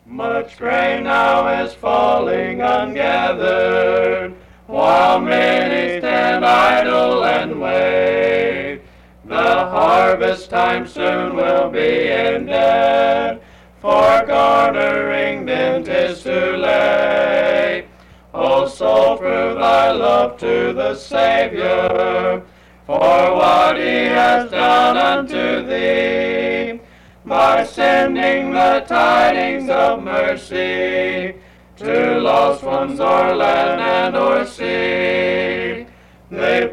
Much grain now is falling ungathered, while many stand idle and wait. The harvest time soon will be ended, for garnering then 'tis too late. O soul, prove thy love to the Savior, for what he has done unto thee, by sending the tidings of mercy to lost ones o'er land and o'er sea. They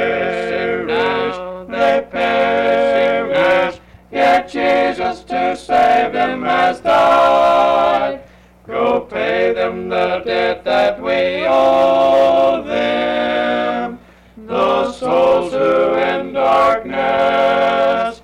perish, yet Jesus to save them has died. Go pay them the debt that we owe them, those souls who in darkness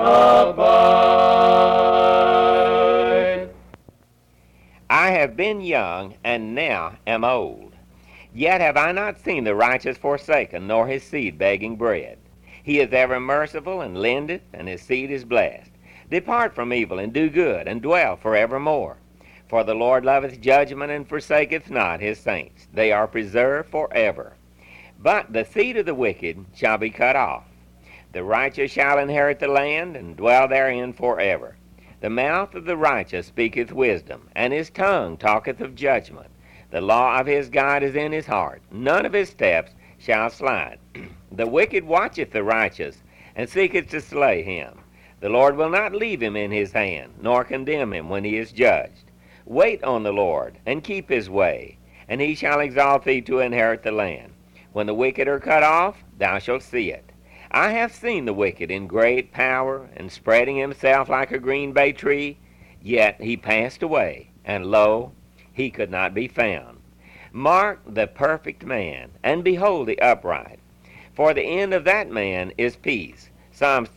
abide. I have been young, and now am old. Yet have I not seen the righteous forsaken, nor his seed begging bread. He is ever merciful, and lendeth, and his seed is blessed. Depart from evil, and do good, and dwell forevermore. For the Lord loveth judgment, and forsaketh not his saints. They are preserved forever. But the seed of the wicked shall be cut off. The righteous shall inherit the land, and dwell therein forever. The mouth of the righteous speaketh wisdom, and his tongue talketh of judgment. The law of his God is in his heart. None of his steps shall slide. The wicked watcheth the righteous, and seeketh to slay him. The Lord will not leave him in his hand, nor condemn him when he is judged. Wait on the Lord, and keep his way, and he shall exalt thee to inherit the land. When the wicked are cut off, thou shalt see it. I have seen the wicked in great power, and spreading himself like a green bay tree, yet he passed away, and lo, he could not be found. Mark the perfect man, and behold the upright. For the end of that man is peace. Psalms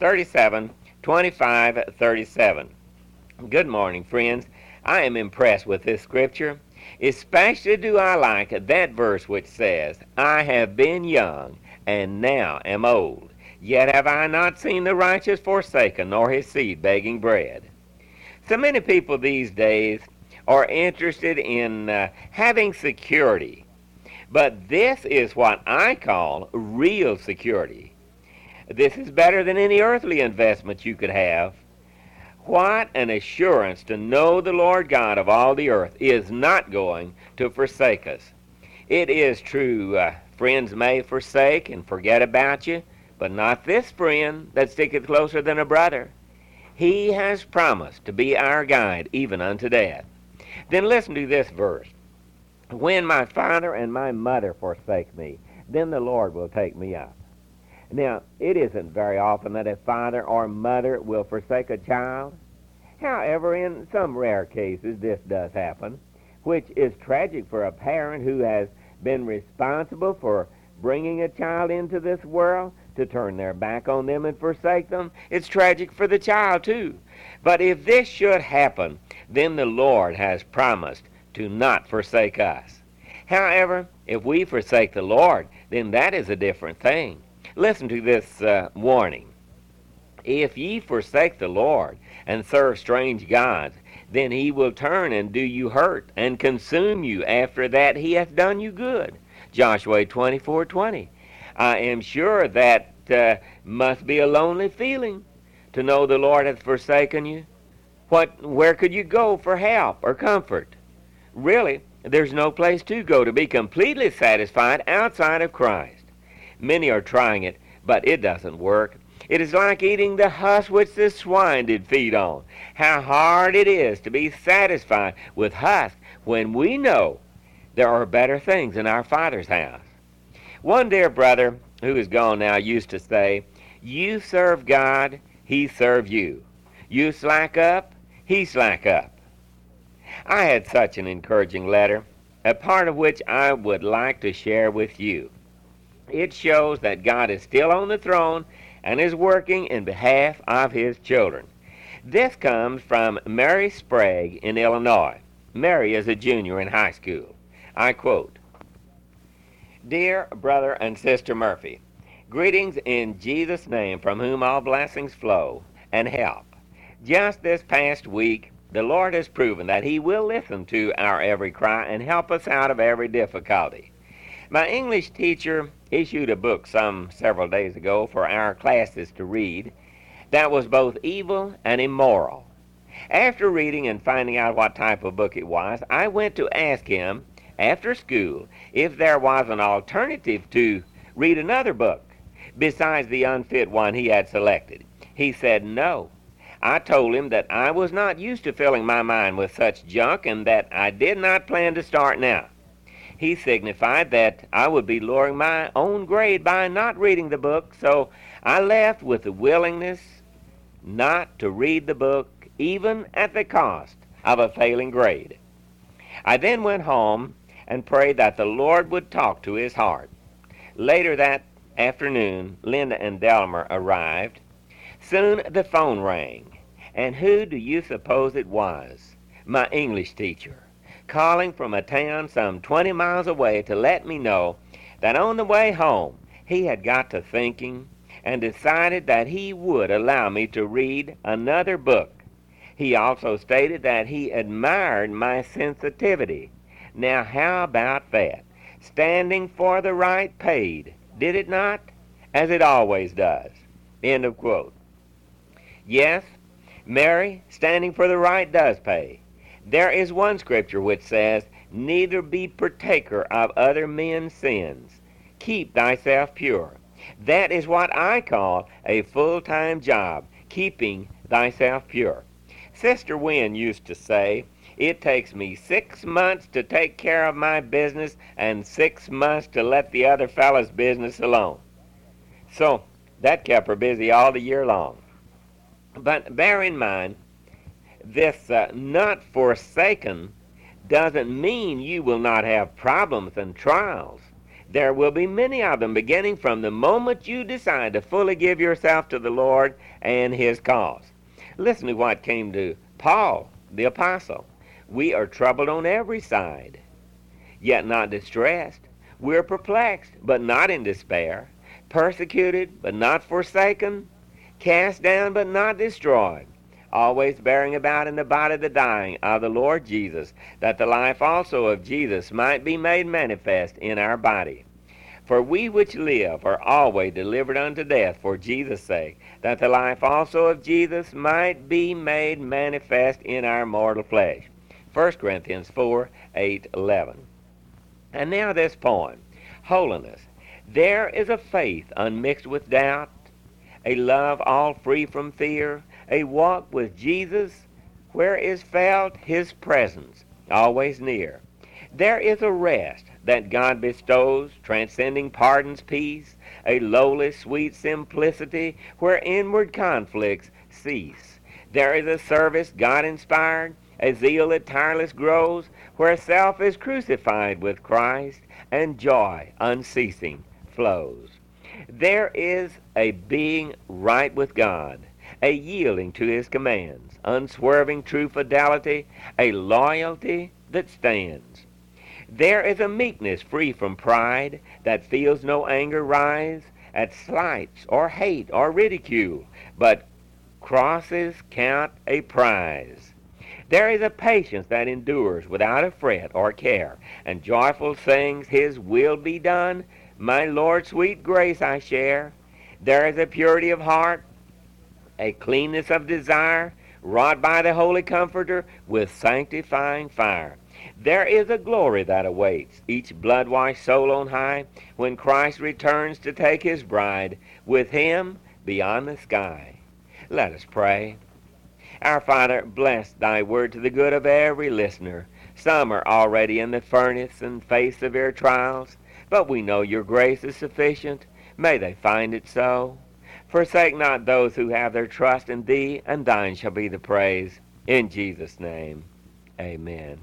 37:25-37. Good morning, friends. I am impressed with this scripture. Especially do I like that verse which says, I have been young, and now am old. Yet have I not seen the righteous forsaken, nor his seed begging bread. So many people these days are interested in having security. But this is what I call real security. This is better than any earthly investment you could have. What an assurance to know the Lord God of all the earth is not going to forsake us. It is true, friends may forsake and forget about you, but not this friend that sticketh closer than a brother. He has promised to be our guide even unto death. Then listen to this verse. When my father and my mother forsake me, then the Lord will take me up. Now, it isn't very often that a father or mother will forsake a child. However, in some rare cases, this does happen, which is tragic for a parent who has been responsible for bringing a child into this world to turn their back on them and forsake them. It's tragic for the child, too. But if this should happen, then the Lord has promised to not forsake us. However, if we forsake the Lord, then that is a different thing. Listen to this warning. If ye forsake the Lord and serve strange gods, then he will turn and do you hurt and consume you after that he hath done you good. Joshua 24:20. I am sure that must be a lonely feeling to know the Lord hath forsaken you. Where could you go for help or comfort? Really, there's no place to go to be completely satisfied outside of Christ. Many are trying it, but it doesn't work. It is like eating the husk which the swine did feed on. How hard it is to be satisfied with husk when we know there are better things in our Father's house. One dear brother, who is gone now, used to say, you serve God, he serve you. You slack up, he slack up. I had such an encouraging letter, a part of which I would like to share with you. It shows that God is still on the throne and is working in behalf of his children. This comes from Mary Sprague in Illinois. Mary is a junior in high school. I quote, Dear Brother and Sister Murphy, greetings in Jesus' name, from whom all blessings flow and help. Just this past week, The Lord has proven that He will listen to our every cry and help us out of every difficulty. My English teacher issued a book several days ago for our classes to read that was both evil and immoral. After reading and finding out what type of book it was, I went to ask him after school if there was an alternative to read another book besides the unfit one he had selected. He said no. I told him that I was not used to filling my mind with such junk and that I did not plan to start now. He signified that I would be lowering my own grade by not reading the book, so I left with the willingness not to read the book, even at the cost of a failing grade. I then went home and prayed that the Lord would talk to his heart. Later that afternoon, Linda and Delmer arrived. Soon the phone rang, and who do you suppose it was? My English teacher, calling from a town some 20 miles away to let me know that on the way home he had got to thinking and decided that he would allow me to read another book. He also stated that he admired my sensitivity. Now how about that? Standing for the right paid, did it not? As it always does. End of quote. Yes, Mary, standing for the right does pay. There is one scripture which says, "Neither be partaker of other men's sins. Keep thyself pure." That is what I call a full-time job, keeping thyself pure. Sister Wynne used to say, "It takes me 6 months to take care of my business and 6 months to let the other fellow's business alone." So that kept her busy all the year long. But bear in mind, this not forsaken doesn't mean you will not have problems and trials. There will be many of them beginning from the moment you decide to fully give yourself to the Lord and His cause. Listen to what came to Paul, the apostle. We are troubled on every side, yet not distressed. We are perplexed, but not in despair. Persecuted, but not forsaken. Cast down, but not destroyed. Always bearing about in the body the dying of the Lord Jesus, that the life also of Jesus might be made manifest in our body. For we which live are always delivered unto death for Jesus' sake, that the life also of Jesus might be made manifest in our mortal flesh. 1 Corinthians 4, 8, 11. And now this poem, holiness. There is a faith unmixed with doubt, a love all free from fear, a walk with Jesus where is felt His presence always near. There is a rest that God bestows, transcending pardon's peace, a lowly, sweet simplicity where inward conflicts cease. There is a service God-inspired, a zeal that tireless grows, where self is crucified with Christ, and joy unceasing flows. There is a being right with God, a yielding to His commands, unswerving true fidelity, a loyalty that stands. There is a meekness free from pride, that feels no anger rise at slights or hate or ridicule, but crosses count a prize. There is a patience that endures without a fret or care, and joyful sings, His will be done, my Lord's sweet grace I share. There is a purity of heart, a cleanness of desire, wrought by the Holy Comforter with sanctifying fire. There is a glory that awaits each blood-washed soul on high, when Christ returns to take His bride with Him beyond the sky. Let us pray. Our Father, bless Thy word to the good of every listener. Some are already in the furnace and face severe trials, but we know Your grace is sufficient. May they find it so. Forsake not those who have their trust in Thee, and Thine shall be the praise. In Jesus' name, amen.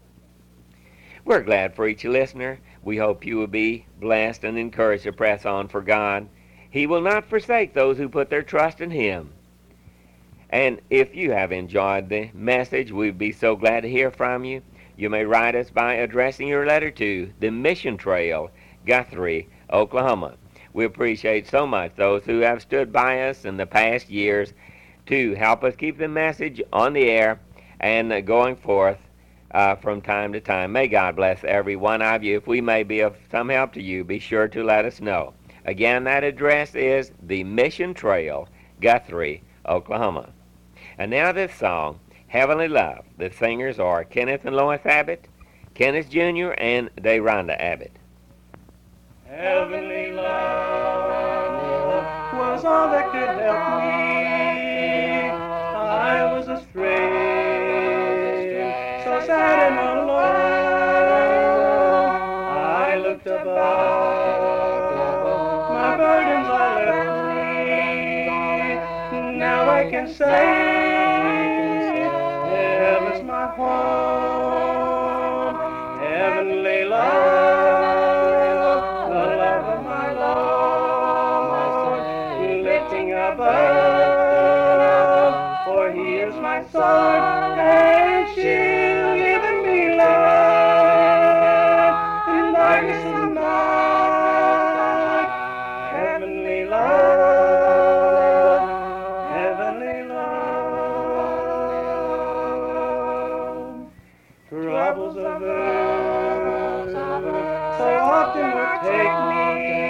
We're glad for each listener. We hope you will be blessed and encouraged to press on for God. He will not forsake those who put their trust in Him. And if you have enjoyed the message, we'd be so glad to hear from you. You may write us by addressing your letter to the Mission Trail, Guthrie, Oklahoma. We appreciate so much those who have stood by us in the past years to help us keep the message on the air and going forth from time to time. May God bless every one of you. If we may be of some help to you, be sure to let us know. Again, that address is the Mission Trail, Guthrie, Oklahoma. And now this song, Heavenly Love. The singers are Kenneth and Lois Abbott, Kenneth Jr., and Dayrhonda Abbott. Heavenly love was all that could help me. I was astray, so sad and alone. I looked above, my burdens are left me. Now I can say, heaven's my home. Heavenly love, the love of my Lord, lifting above, for He is my sword and shield, giving me light in darkness of night. Heavenly love, heavenly love. Troubles of earth so often will take me,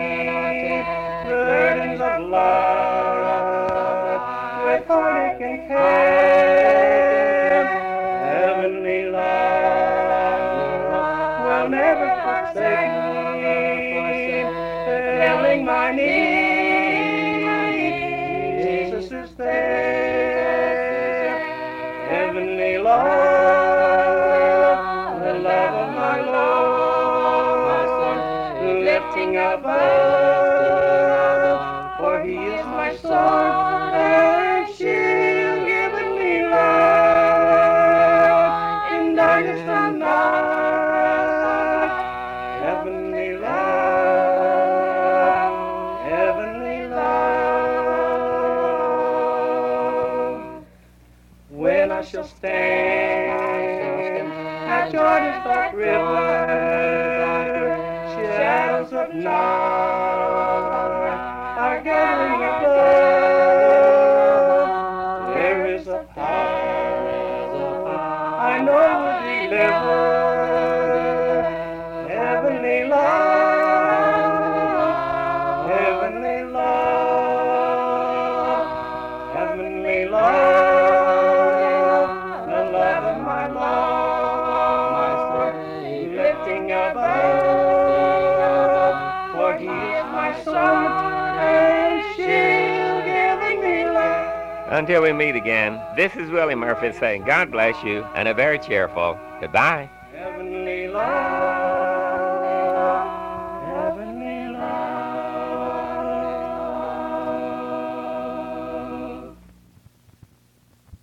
burdens of life with heartache and care. Heavenly love will never forsake me, filling my need. Jesus is there. Heavenly love, the love of my Lord, lifting above, for He is my sword and shield, giving me light in darkness of night. Heavenly love, heavenly love. When I shall stand at Jordan's dark river, shadows of night are gathering above. There is a power I know will deliver. Heavenly love, heavenly love, heavenly love, the love of my Lord, lifting above, for He is my sword and shield, giving me life. Until we meet again, this is Willie Murphy saying God bless you and a very cheerful goodbye. Heavenly love.